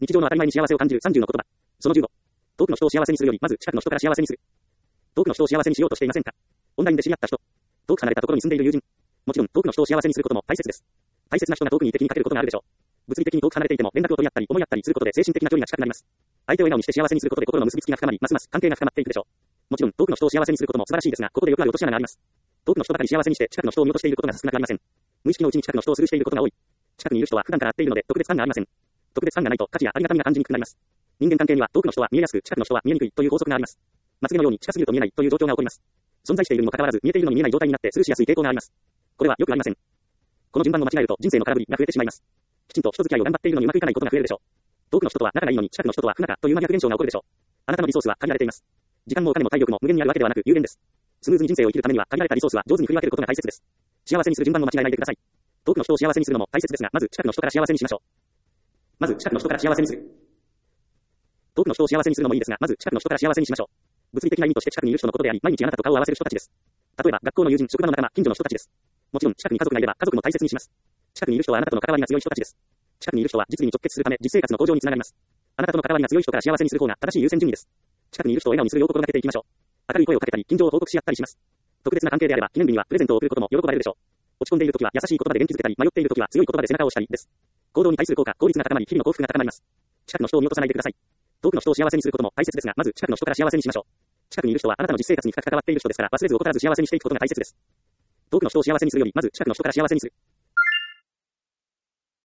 日常の当たり前に幸せを感じる30の言葉。その15。遠くの人を幸せにするより、まず近くの人から幸せにする。遠くの人を幸せにしようとしていませんか？オンラインで知り合った人。遠く離れたところに住んでいる友人。もちろん、遠くの人を幸せにすることも大切です。大切な人が遠くにいて気にかけることがあるでしょう。物理的に遠く離れていても連絡を取り合ったり思い合ったりすることで精神的な距離が近くなります。相手を笑顔にして幸せにすることで心の結びつきが深まり、ますます関係が深まっていくでしょう。もちろん、遠くの人を幸せにすることも素晴らしいですが、ここでよくある落とし穴があります。遠くの人ばかり幸せにして近くの人を見落としていることが少なくありません。無意識のうちに近くの人をスルーしていることが多い。近くにいる人は普段から会っているので特別感がありません。特別感がないと価値やありがたみが感じにくくなります。人間関係には遠くの人は見えやすく近くの人は見えにくいという法則があります。まつげのように近すぎると見えないという状況が起こります。存在しているにもかかわらず見えているのに見えない状態になってスルーしやすい傾向があります。これはよくありません。この順番を間違えると人生の空振りが増えてしまいます。きちんと人付き合いを頑張っているのにうまくいかないことが増えるでしょう。遠くの人とは仲がいいのに近くの人とは不仲という真逆現象が起こるでしょう。あなたのリソースは限られています。時間もお金も体力も無限にあるわけではなく有限です。スムーズに人生を生きるためには限られたリソースは上手に振り分けることが大切です。幸せにする順番を間違えないでください。遠くの人を幸せにするのも大切ですが、まず近くの人から幸せにしましょう。まず近くの人から幸せにする。遠くの人を幸せにするのもいいですが、まず近くの人から幸せにしましょう。物理的な意味として近くにいる人のことであり、毎日あなたと顔を合わせる人たちです。例えば、学校の友人、職場の仲間、近所の人たちです。もちろん、近くに家族がいれば家族も大切にします。近くにいる人はあなたとの関わりが強い人たちです。近くにいる人は実利に直結するため、実生活の向上につながります。あなたとの関わりが強い人から幸せにする方が正しい優先順位です。近くにいる人を笑顔にするよう心がけていきましょう。明るい声をかけたり、近況を報告し合ったりします。特別な関係であれば、記念日にはプレゼントを送ることも喜ばれるでしょう。落ち込んでいるときは優しい言葉で元気づけたり、迷っているときは強い言葉で背中を押したりです。行動に対する効果、効率が高まり、日々の幸福が高まります。近くの人を見落とさないでください。遠くの人を幸せにすることも大切ですが、まず近くの人から幸せにしましょう。近くにいる人はあなたの実生活に深く関わっている人ですから、忘れず怠らず幸せにしていくことが大切です。遠くの人を幸せにするより、まず近くの人から幸せにする。